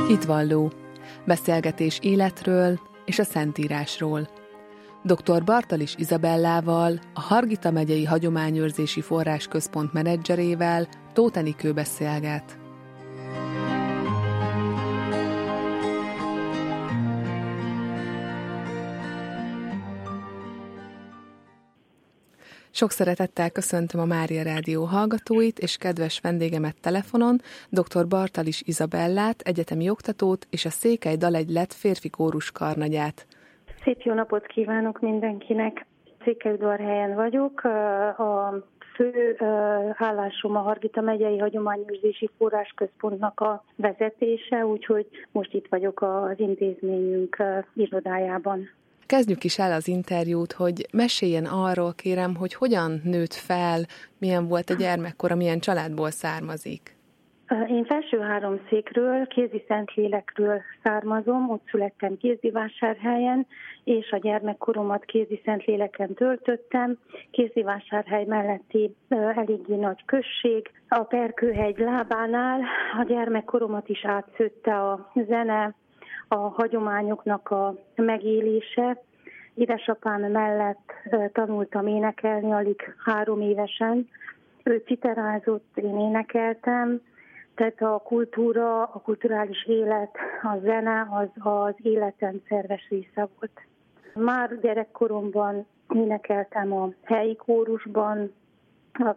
Hitvalló. Beszélgetés életről és a Szentírásról. Dr. Bartalis Izabellával, a Hargita megyei Hagyományőrzési Forrásközpont menedzserével Tóth Enikő beszélget. Sok szeretettel köszöntöm a Mária Rádió hallgatóit és kedves vendégemet telefonon, dr. Bartalis Izabellát, egyetemi oktatót és a Székely Dalegy lett férfi kórus karnagyát. Szép jó napot kívánok mindenkinek! Székelyudvarhelyen vagyok, a fő állásom a Hargita megyei Hagyományőrzési Forrásközpontnak a vezetése, úgyhogy most itt vagyok az intézményünk irodájában. Kezdjük is el az interjút, hogy meséljen arról, kérem, hogy hogyan nőtt fel, milyen volt a gyermekkora, milyen családból származik. Én Felsőháromszékről, Kézi-Szentlélekről származom, ott születtem Kézdivásárhelyen, és a gyermekkoromat Kézi-Szentléleken töltöttem. Kézdivásárhely melletti eléggé nagy község. A Perkőhegy lábánál a gyermekkoromat is átszőtte a zene, a hagyományoknak a megélése. Édesapám mellett tanultam énekelni alig 3 évesen. Ő citerázott, én énekeltem. Tehát a kultúra, a kulturális élet, a zene az életem szerves része volt. Már gyerekkoromban énekeltem a helyi kórusban, a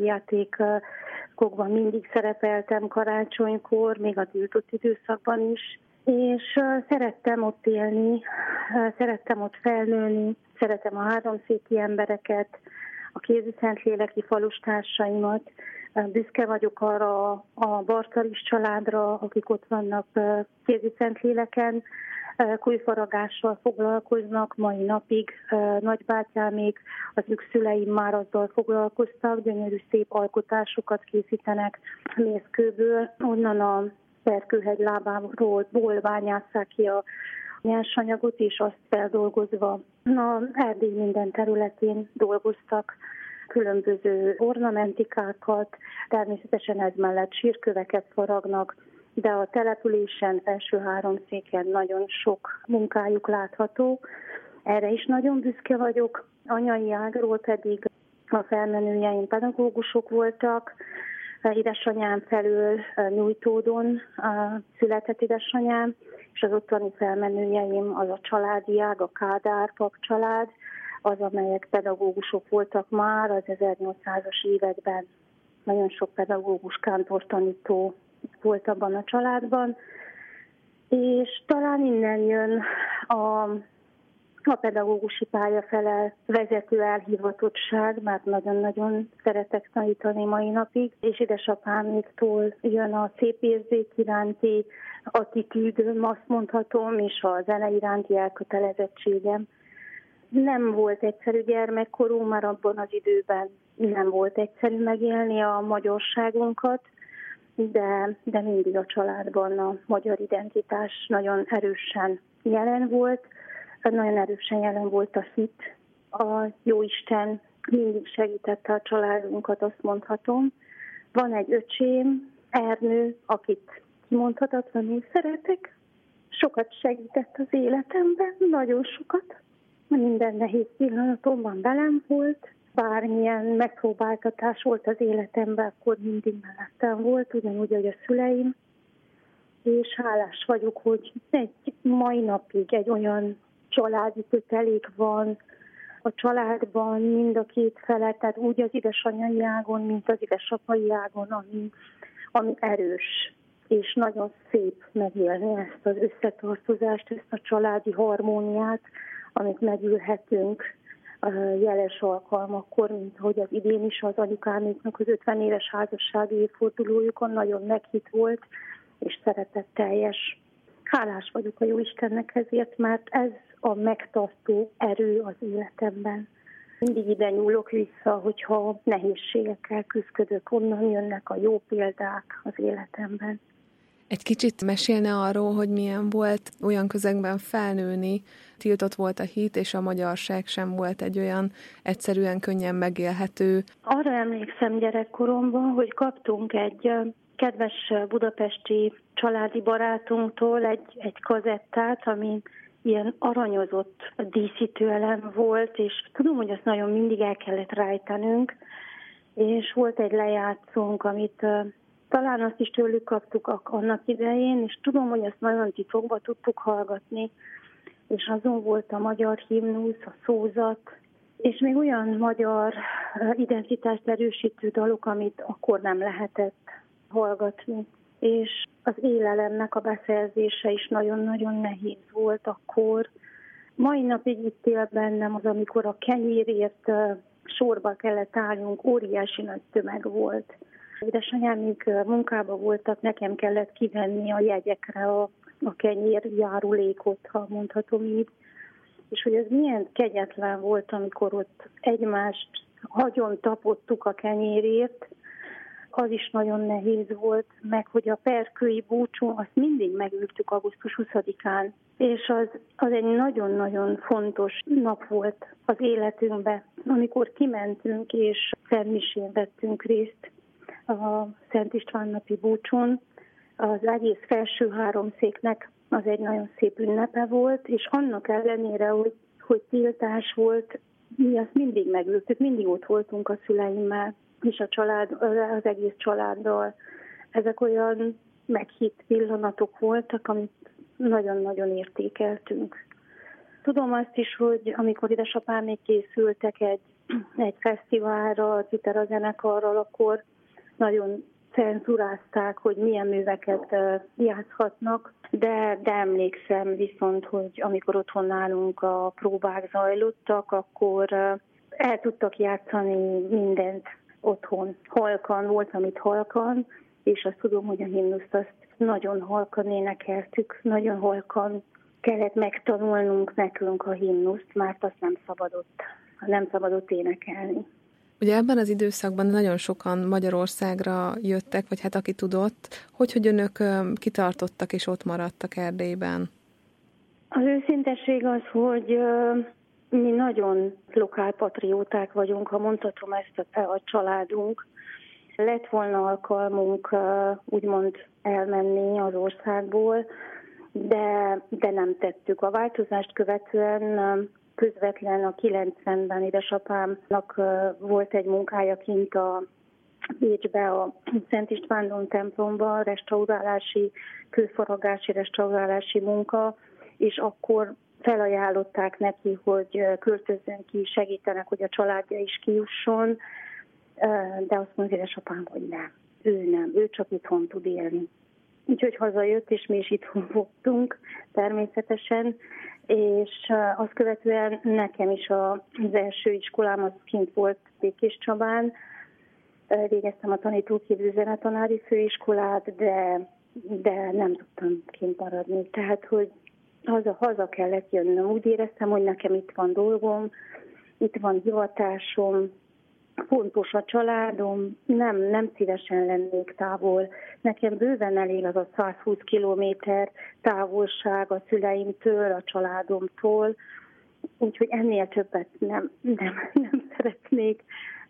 pásztorjátékokban mindig szerepeltem karácsonykor, még a tiltott időszakban is, és szerettem ott élni, szerettem ott felnőni, szeretem a háromszéki embereket, a kézi-szentléleki falustársaimmat. Büszke vagyok arra a Bartalis családra, akik ott vannak Kézi-Szentléleken, kújfaragással foglalkoznak mai napig, nagybátyámék, az ők szüleim már azzal foglalkoztak, gyönyörű szép alkotásokat készítenek mészkőből, onnan a Perkőhegy lábáról bányásszák ki a nyersanyagot, és azt feldolgozva Erdély minden területén dolgoztak, különböző ornamentikákat, természetesen ez mellett sírköveket faragnak, de a településen, Felsőháromszéken nagyon sok munkájuk látható. Erre is nagyon büszke vagyok. Anyai ágról pedig a felmenőjeim pedagógusok voltak. Édesanyám felől Nyújtódon született édesanyám, és az ottani felmenőjeim az a családi ág, a Kádár pap család, az, amelyek pedagógusok voltak már az 1800-as években. Nagyon sok pedagógus, kántortanító volt abban a családban, és talán innen jön a pedagógusi pálya fele vezető elhivatottság, mert nagyon-nagyon szeretek tanítani mai napig, és édesapáméktól jön a szép érzék iránti attitűdöm, azt mondhatom, és a zene iránti elkötelezettségem. Nem volt egyszerű gyermekkorú, már abban az időben nem volt egyszerű megélni a magyarságunkat, de mindig a családban a magyar identitás nagyon erősen jelen volt. Nagyon erősen jelen volt a hit. A Jóisten mindig segítette a családunkat, azt mondhatom. Van egy öcsém, Ernő, akit kimondhatatlanul szeretek. Sokat segített az életemben, nagyon sokat. Minden nehéz pillanatomban velem volt. Bármilyen megpróbáltatás volt az életemben, akkor mindig mellettem volt, ugyanúgy, ahogy a szüleim. És hálás vagyok, hogy egy mai napig egy olyan családi kötelék van a családban, mind a két fele, tehát úgy az édesanyai ágon, mint az édesapai ágon, ami erős. És nagyon szép megélni ezt az összetartozást, ezt a családi harmóniát, amit megülhetünk jeles alkalmakkor, mint hogy az idén is az anyukáméknak az 50 éves házassági évfordulójukon nagyon meghitt volt, és szeretetteljes. Hálás vagyok a Jóistennek ezért, mert ez a megtartó erő az életemben. Mindig ide nyúlok vissza, hogyha nehézségekkel küzdök, onnan jönnek a jó példák az életemben. Egy kicsit mesélne arról, hogy milyen volt olyan közegben felnőni, tiltott volt a hit, és a magyarság sem volt egy olyan egyszerűen könnyen megélhető. Arra emlékszem gyerekkoromban, hogy kaptunk egy kedves budapesti családi barátunktól egy kazettát, ami ilyen aranyozott díszítőelem volt, és tudom, hogy azt nagyon mindig el kellett rejtenünk, és volt egy lejátszónk, amit talán azt is tőlük kaptuk annak idején, és tudom, hogy azt nagyon titokba tudtuk hallgatni, és azon volt a magyar himnusz, a szózat, és még olyan magyar identitást erősítő dalok, amit akkor nem lehetett hallgatni. És az élelemnek a beszerzése is nagyon-nagyon nehéz volt akkor. Mai napig itt él bennem az, amikor a kenyérért sorba kellett állnunk, óriási nagy tömeg volt. Édesanyámig munkában voltak, nekem kellett kivenni a jegyekre a kenyér járulékot, ha mondhatom így. És hogy ez milyen kegyetlen volt, amikor ott egymást agyon tapottuk a kenyérért, az is nagyon nehéz volt, meg hogy a perkői búcsú, azt mindig megültük augusztus 20-án, és az egy nagyon-nagyon fontos nap volt az életünkben, amikor kimentünk és szentmisén vettünk részt a Szent István napi búcsún. Az egész felső háromszéknek az egy nagyon szép ünnepe volt, és annak ellenére, hogy tiltás volt, mi azt mindig megültük, mindig ott voltunk a szüleimmel, és az egész családdal. Ezek olyan meghitt pillanatok voltak, amit nagyon-nagyon értékeltünk. Tudom azt is, hogy amikor édesapám még készültek egy fesztiválra, a Citera zenekarral, akkor nagyon cenzurázták, hogy milyen műveket játszhatnak, de emlékszem viszont, hogy amikor otthon nálunk a próbák zajlottak, akkor el tudtak játszani mindent otthon. Halkan volt, amit halkan, és azt tudom, hogy a himnuszt azt nagyon halkan énekeltük, nagyon halkan kellett megtanulnunk nekünk a himnuszt, mert azt nem szabadott énekelni. Ugye ebben az időszakban nagyon sokan Magyarországra jöttek, vagy hát aki tudott, hogy önök kitartottak és ott maradtak Erdélyben? Az őszintesség az, hogy mi nagyon lokálpatrióták vagyunk, ha mondhatom ezt a családunk. Lett volna alkalmunk úgymond elmenni az országból, de nem tettük. A változást követően közvetlen a 90-ben édesapámnak volt egy munkája kint a Bécsbe, a Szent István templomban, kőfaragási restaurálási munka, és akkor felajánlották neki, hogy költözzön ki, segítenek, hogy a családja is kijusson, de azt mondja édesapám, hogy nem, ő csak itthon tud élni. Úgyhogy hazajött, és mi is itthon voltunk természetesen, és azt követően nekem is az első iskolám az kint volt Békéscsabán. Végeztem a tanítóképző zenetanári főiskolát, de nem tudtam kint maradni. Tehát, hogy haza kellett jönnöm. Úgy éreztem, hogy nekem itt van dolgom, itt van hivatásom, fontos a családom, nem szívesen lennék távol. Nekem bőven elég az a 120 kilométer távolság a szüleimtől, a családomtól, úgyhogy ennél többet nem szeretnék.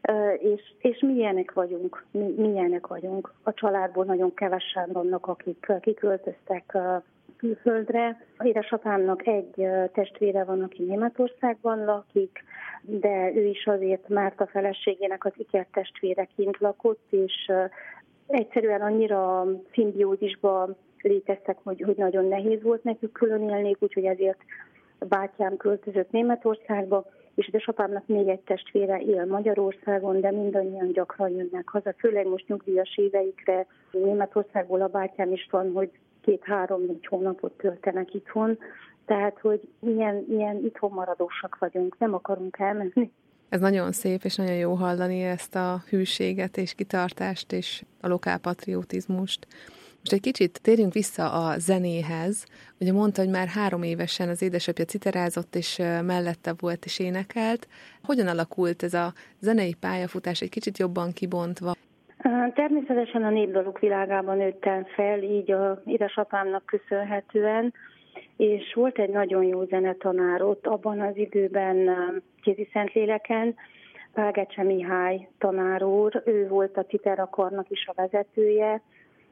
És mi ilyenek vagyunk. A családból nagyon kevesen vannak, akik kiköltöztek külföldre. Édesapámnak egy testvére van, aki Németországban lakik, de ő is azért, mert a feleségének az ikertestvéreként lakott, és egyszerűen annyira szimbiózisba léteztek, hogy nagyon nehéz volt nekük külön élni, úgyhogy ezért bátyám költözött Németországba, és édesapámnak még egy testvére él Magyarországon, de mindannyian gyakran jönnek haza, főleg most nyugdíjas éveikre. Németországból a bátyám is van, hogy 2-3-4 hónapot töltenek itthon, tehát, hogy ilyen itthon maradósak vagyunk, nem akarunk elmenni. Ez nagyon szép, és nagyon jó hallani ezt a hűséget és kitartást, és a lokálpatriotizmust. Most egy kicsit térjünk vissza a zenéhez. Ugye mondta, hogy már 3 évesen az édesapja citerázott, és mellette volt és énekelt. Hogyan alakult ez a zenei pályafutás egy kicsit jobban kibontva? Természetesen a népdalok világában nőttem fel, így az édesapámnak köszönhetően, és volt egy nagyon jó zenetanár ott abban az időben Kézi-Szentléleken, Pálgecse Mihály tanár úr, ő volt a Citera karnak is a vezetője,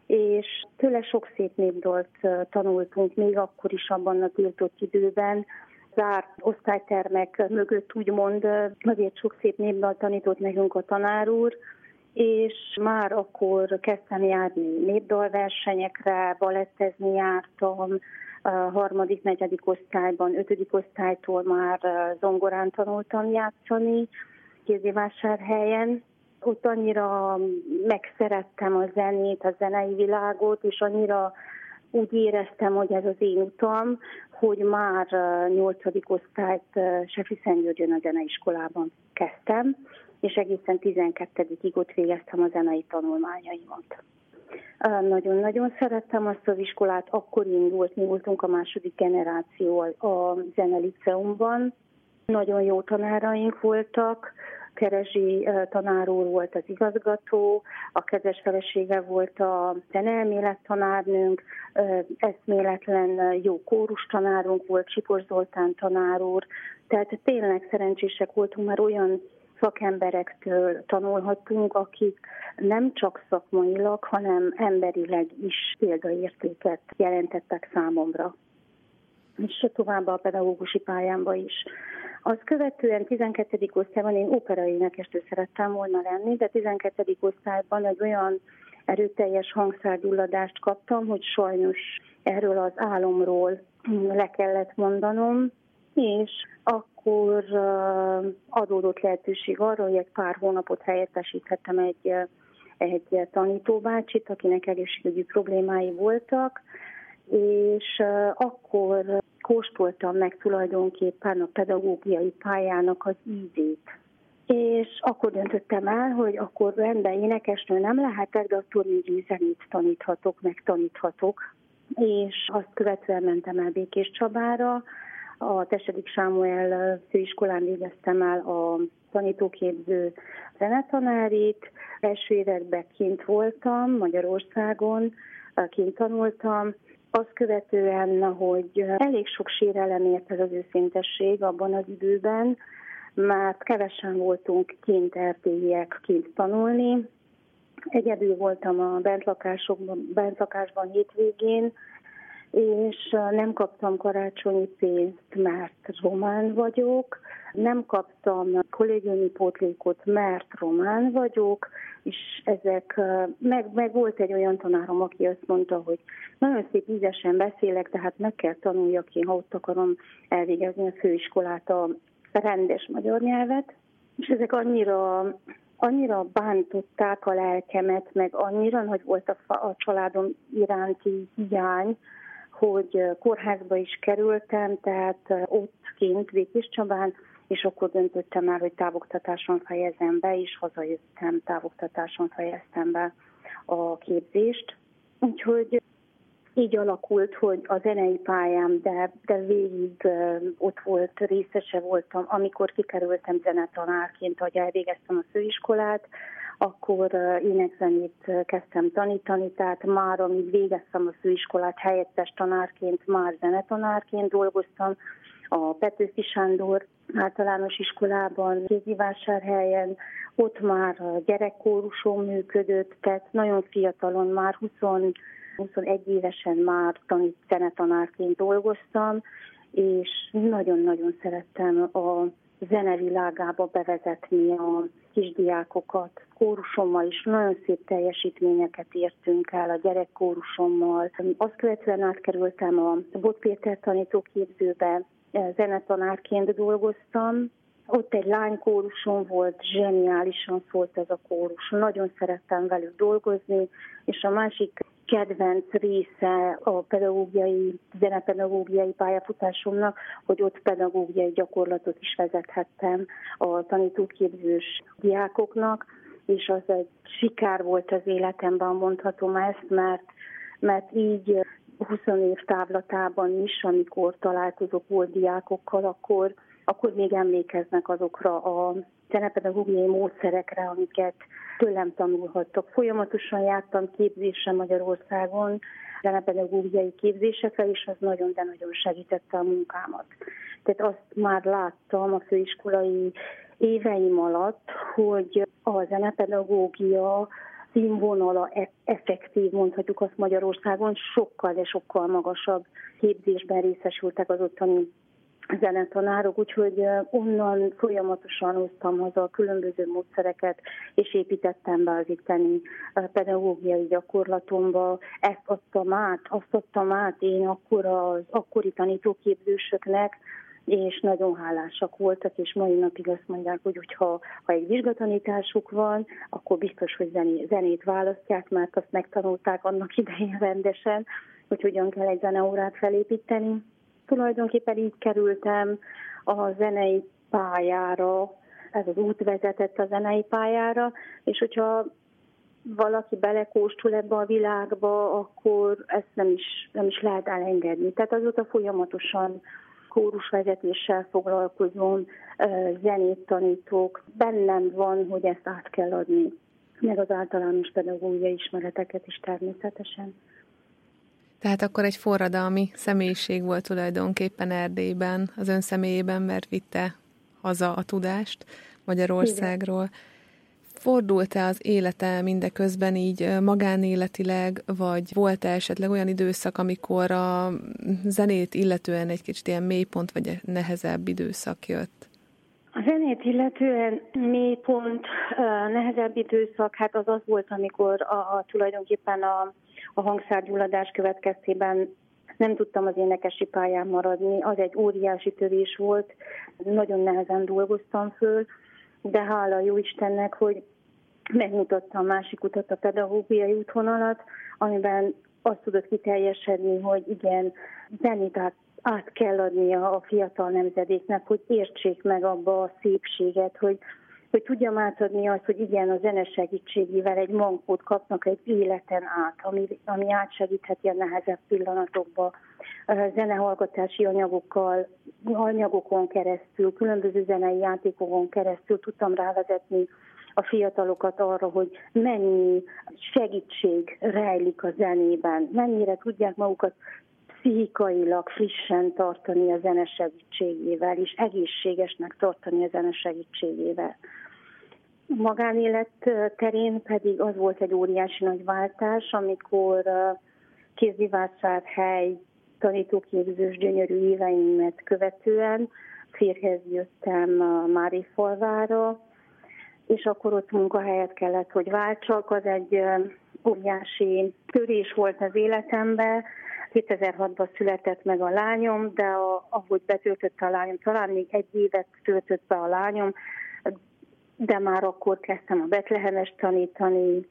és tőle sok szép népdalt tanultunk, még akkor is abban a tiltott időben. Zárt osztálytermek mögött úgymond azért sok szép népdalt tanított nekünk a tanár úr, és már akkor kezdtem járni népdalversenyekre, balettezni jártam, a harmadik, negyedik osztályban, ötödik osztálytól már zongorán tanultam játszani Kézdivásárhelyen. Ott annyira megszerettem a zenét, a zenei világot, és annyira úgy éreztem, hogy ez az én utam, hogy már 8. osztályt Sefriszentgyörgyön a zeneiskolában kezdtem, és egészen 12-ig ott végeztem a zenei tanulmányaimat. Nagyon-nagyon szerettem azt az iskolát, akkor indult, mi voltunk a második generáció a zeneliceumban. Nagyon jó tanáraink voltak, Kerezsi tanár úr volt az igazgató, a kedves felesége volt a zeneelmélet tanárnőnk, eszméletlen jó kórus tanárunk volt, Sipos Zoltán tanár úr, tehát tényleg szerencsések voltunk, már olyan szakemberektől tanulhattunk, akik nem csak szakmailag, hanem emberileg is példaértéket jelentettek számomra. És továbbá a pedagógusi pályámba is. Azt követően 12. osztályban én operaénekesnő szerettem volna lenni, de 12. osztályban egy olyan erőteljes hangszárgyulladást kaptam, hogy sajnos erről az álomról le kellett mondanom, és akkor adódott lehetőség arra, hogy egy pár hónapot helyettesíthettem egy tanítóbácsit, akinek egészségügyi problémái voltak, és akkor kóstoltam meg tulajdonképpen a pedagógiai pályának az ízét. És akkor döntöttem el, hogy akkor rendben énekesnő nem lehetek, de attól még zenét taníthatok, megtaníthatok. És azt követően mentem el Békéscsabára, a Tesedik Sámuel főiskolán végeztem el a tanítóképző zenetanárit. Első években kint voltam, Magyarországon, kint tanultam. Azt követően, hogy elég sok sérelem ért ez az őszintesség abban az időben, mert kevesen voltunk kint erdélyiek kint tanulni. Egyedül voltam a bentlakásban hétvégén, és nem kaptam karácsonyi pénzt, mert román vagyok, nem kaptam kollégiumi pótlékot, mert román vagyok, és ezek, meg volt egy olyan tanárom, aki azt mondta, hogy nagyon szép ízesen beszélek, tehát meg kell tanuljak én, ha ott akarom elvégezni a főiskolát, a rendes magyar nyelvet, és ezek annyira bántották a lelkemet, meg annyira nagy volt a családom iránti hiány, hogy kórházba is kerültem, tehát ott kint Békéscsabán, és akkor döntöttem el, hogy távoktatáson fejezem be, és hazajöttem, távoktatáson fejeztem be a képzést. Úgyhogy így alakult, hogy a zenei pályám, de végig ott volt, részese voltam, amikor kikerültem zenetanárként, hogy elvégeztem a főiskolát, akkor énekzenét kezdtem tanítani, tehát már amíg végeztem a főiskolát helyettes tanárként, már zenetanárként dolgoztam a Petőfi Sándor általános iskolában, Kézdivásárhelyen, ott már gyerekkórusom működött, tehát nagyon fiatalon, már 21 évesen már zenetanárként dolgoztam, és nagyon-nagyon szerettem a zenevilágába bevezetni a kisdiákokat. Kórusommal is nagyon szép teljesítményeket értünk el a gyerekkórusommal. Azt követően átkerültem a Bot Péter tanítóképzőbe, zenetanárként dolgoztam. Ott egy lánykórusom volt, zseniálisan szólt ez a kórus. Nagyon szerettem velük dolgozni, és a másik kedvenc része a zenepedagógiai pályafutásomnak, hogy ott pedagógiai gyakorlatot is vezethettem a tanítóképzős diákoknak, és az egy sikár volt az életemben, mondhatom ezt, mert így 20 év távlatában is, amikor találkozok volt diákokkal, akkor még emlékeznek azokra a zenepedagógiai módszerekre, amiket tőlem tanulhattak. Folyamatosan jártam képzésre Magyarországon, zenepedagógiai képzésekre, és az nagyon, de nagyon segítette a munkámat. Tehát azt már láttam a főiskolai éveim alatt, hogy a zenepedagógia színvonala effektív, mondhatjuk azt Magyarországon, sokkal, de sokkal magasabb képzésben részesültek az ottani zenetanárok, úgyhogy onnan folyamatosan hoztam haza a különböző módszereket, és építettem be az itteni pedagógiai gyakorlatomba. Ezt adtam át én akkor az akkori tanítóképzősöknek, és nagyon hálásak voltak, és mai napig azt mondják, hogy ha egy vizsgatanításuk van, akkor biztos, hogy zenét választják, mert azt megtanulták annak idején rendesen, hogy hogyan kell egy zeneórát felépíteni. Tulajdonképpen így kerültem a zenei pályára, ez az út vezetett a zenei pályára, és hogyha valaki belekóstul ebbe a világba, akkor ezt nem is lehet elengedni. Tehát azóta folyamatosan kórusvezetéssel foglalkozom, zenét tanítok. Bennem van, hogy ezt át kell adni, meg az általános pedagógiai ismereteket is természetesen. Tehát akkor egy forradalmi személyiség volt tulajdonképpen Erdélyben, az ön személyében, mert vitte haza a tudást Magyarországról. Igen. Fordult-e az élete mindeközben így magánéletileg, vagy volt-e esetleg olyan időszak, amikor a zenét illetően egy kicsit ilyen mélypont, vagy nehezebb időszak jött? A zenét illetően mélypont, nehezebb időszak, hát az volt, amikor tulajdonképpen a hangszárgyulladás következtében nem tudtam az énekesi pályán maradni. Az egy óriási törés volt, nagyon nehezen dolgoztam föl, de hála jó Istennek, hogy megmutatta a másik utat, a pedagógiai útvonalat, amiben azt tudott kiteljesedni, hogy igen, zenét át kell adnia a fiatal nemzedéknek, hogy értsék meg abba a szépséget, hogy tudjam átadni azt, hogy igen, a zene segítségével egy mankót kapnak egy életen át, ami átsegítheti a nehezebb pillanatokba. Zenehallgatási anyagokon keresztül, különböző zenei játékokon keresztül tudtam rávezetni a fiatalokat arra, hogy mennyi segítség rejlik a zenében, mennyire tudják magukat pszichikailag frissen tartani a zene segítségével, és egészségesnek tartani a zene segítségével. A magánélet terén pedig az volt egy óriási nagy váltás, amikor Kézdivásárhely tanítóképzős gyönyörű éveimet követően férjhez jöttem Márifalvára, és akkor ott munkahelyet kellett, hogy váltsak. Az egy óriási törés volt az életemben. 2006-ban született meg a lányom, de ahogy betöltötte a lányom, talán még egy évet töltött be a lányom, de már akkor kezdtem a Betlehemes tanítani,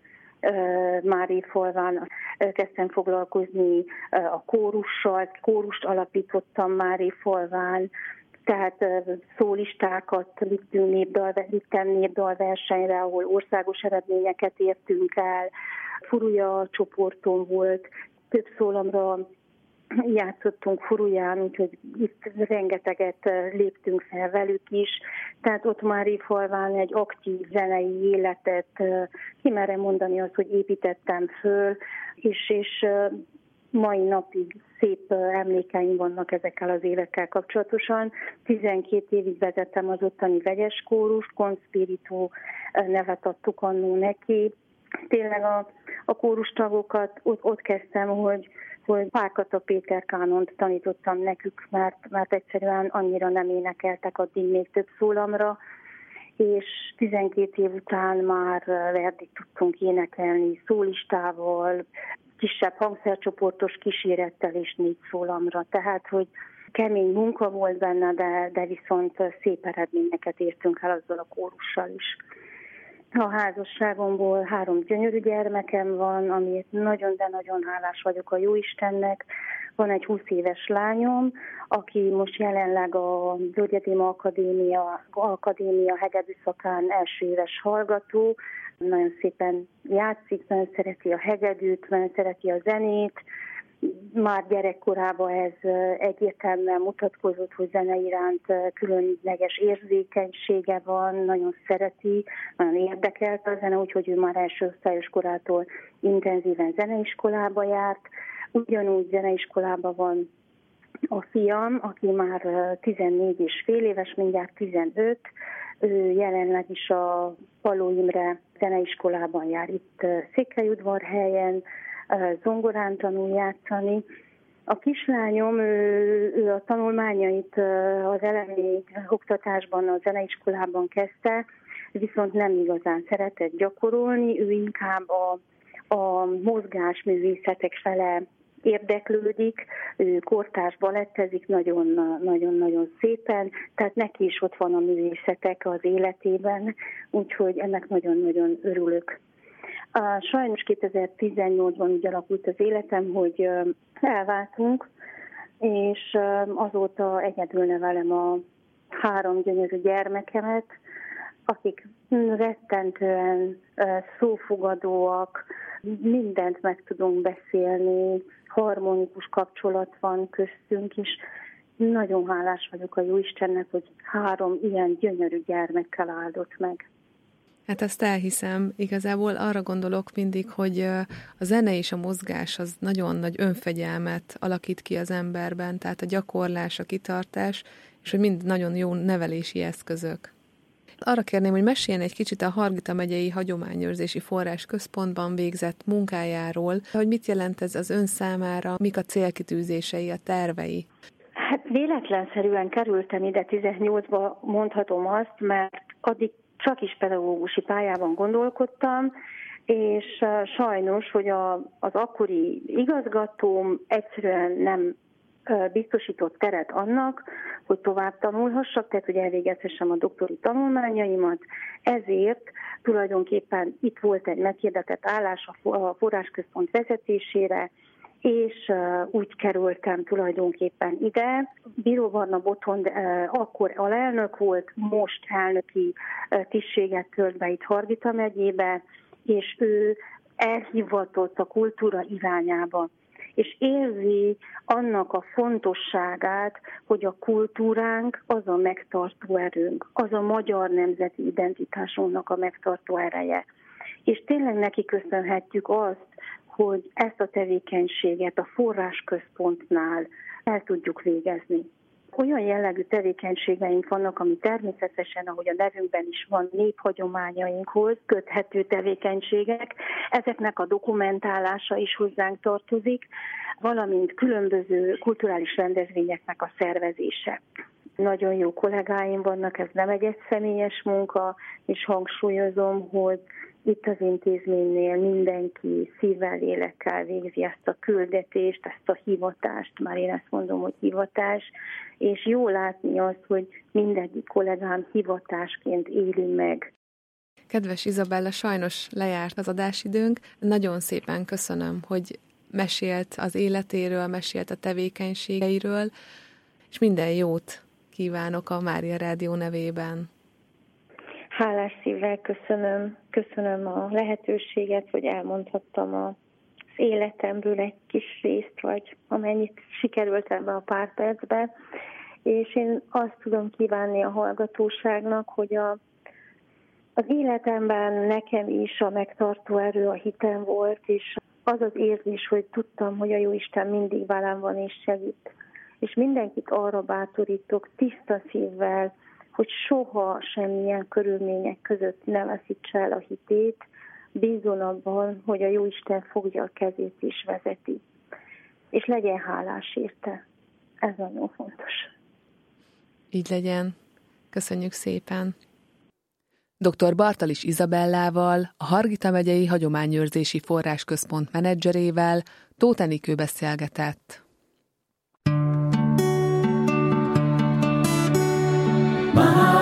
Márifalván kezdtem foglalkozni a kórussal, kórust alapítottam Márifalván, tehát szólistákat vittem népdalversenyre, ahol országos eredményeket értünk el. Furuja csoportom volt, több szólamra játszottunk Furuján, úgyhogy itt rengeteget léptünk fel velük is. Tehát ott Márifalván egy aktív zenei életet, kimerem mondani azt, hogy építettem föl, és mai napig szép emlékeim vannak ezekkel az évekkel kapcsolatosan. 12 évig vezettem az ottani vegyes kórust, Conspiritu nevet adtuk annó neki. Tényleg a kórustagokat ott kezdtem, hogy Párkata Péter kánont tanítottam nekük, mert egyszerűen annyira nem énekeltek addig még több szólamra, és 12 év után már Verdit tudtunk énekelni szólistával, kisebb hangszercsoportos kísérettel és 4 szólamra. Tehát, hogy kemény munka volt benne, de viszont szép eredményeket értünk el azzal a kórussal is. A házasságomból 3 gyönyörű gyermekem van, amiért nagyon, de nagyon hálás vagyok a Jóistennek. Van egy 20 éves lányom, aki most jelenleg a György Akadémia hegedű szakán első éves hallgató. Nagyon szépen játszik, nagyon szereti a hegedűt, nagyon szereti a zenét. Már gyerekkorában ez egyértelműen mutatkozott, hogy zene iránt különleges érzékenysége van, nagyon szereti, nagyon érdekelt a zene, úgyhogy ő már első osztályos korától intenzíven zeneiskolába járt. Ugyanúgy zeneiskolába van A fiam, aki már 14 és fél éves, mindjárt 15, ő jelenleg is a Palló Imre zeneiskolában jár itt Székelyudvarhelyen, zongorán tanul játszani. A kislányom, ő a tanulmányait az elemi oktatásban, a zeneiskolában kezdte, viszont nem igazán szeretett gyakorolni, ő inkább a mozgásművészetek fele érdeklődik, ő kortárs balettezik nagyon-nagyon szépen, tehát neki is ott van a művészetek az életében, úgyhogy ennek nagyon-nagyon örülök. Sajnos 2018-ban úgy alakult az életem, hogy elváltunk, és azóta egyedül nevelem a 3 gyönyörű gyermekemet, akik rettentően szófogadóak, mindent meg tudunk beszélni, harmonikus kapcsolat van köztünk, és nagyon hálás vagyok a Jóistennek, hogy 3 ilyen gyönyörű gyermekkel áldott meg. Hát ezt elhiszem. Igazából arra gondolok mindig, hogy a zene és a mozgás az nagyon nagy önfegyelmet alakít ki az emberben, tehát a gyakorlás, a kitartás, és hogy mind nagyon jó nevelési eszközök. Arra kérném, hogy meséljen egy kicsit a Hargita megyei Hagyományőrzési Forrásközpontban végzett munkájáról, hogy mit jelent ez az ön számára, mik a célkitűzései, a tervei. Hát véletlenszerűen kerültem ide 18-ba, mondhatom azt, mert addig csak is pedagógusi pályában gondolkodtam, és sajnos, hogy az akkori igazgatóm egyszerűen nem biztosított teret annak, hogy tovább tanulhassak, tehát hogy elvégezhessem a doktori tanulmányaimat. Ezért tulajdonképpen itt volt egy meghirdetett állás a forrásközpont vezetésére, és úgy kerültem tulajdonképpen ide. Bíró Varna Botond akkor alelnök volt, most elnöki tisztséget tölt be itt Hargita megyébe, és ő elhivatott a kultúra irányába, és érzi annak a fontosságát, hogy a kultúránk az a megtartó erőnk, az a magyar nemzeti identitásunknak a megtartó ereje. És tényleg neki köszönhetjük azt, hogy ezt a tevékenységet a forrásközpontnál el tudjuk végezni. Olyan jellegű tevékenységeink vannak, ami természetesen, ahogy a nevünkben is van, néphagyományainkhoz köthető tevékenységek. Ezeknek a dokumentálása is hozzánk tartozik, valamint különböző kulturális rendezvényeknek a szervezése. Nagyon jó kollégáim vannak, ez nem egy egyszemélyes munka, és hangsúlyozom, hogy itt az intézménynél mindenki szívvel, lélekkel végzi ezt a küldetést, ezt a hivatást, már én ezt mondom, hogy hivatás, és jó látni azt, hogy mindegyik kollégám hivatásként éli meg. Kedves Izabella, sajnos lejárt az adásidőnk. Nagyon szépen köszönöm, hogy mesélt az életéről, mesélt a tevékenységeiről, és minden jót kívánok a Mária Rádió nevében. Hálás szívvel köszönöm a lehetőséget, hogy elmondhattam az életemből egy kis részt, vagy amennyit sikerült ebbe a pár percbe. És én azt tudom kívánni a hallgatóságnak, hogy az életemben nekem is a megtartó erő, a hitem volt, és az az érzés, hogy tudtam, hogy a Jóisten mindig velem van és segít. És mindenkit arra bátorítok tiszta szívvel, hogy soha semmilyen körülmények között ne veszítse el a hitét, bízzon abban, hogy a Jóisten fogja a kezét és vezeti. És legyen hálás érte. Ez nagyon fontos. Így legyen. Köszönjük szépen. Dr. Bartalis Izabellával, a Hargita megyei Hagyományőrzési Forrásközpont menedzserével Tóth Enikő beszélgetett. Bye.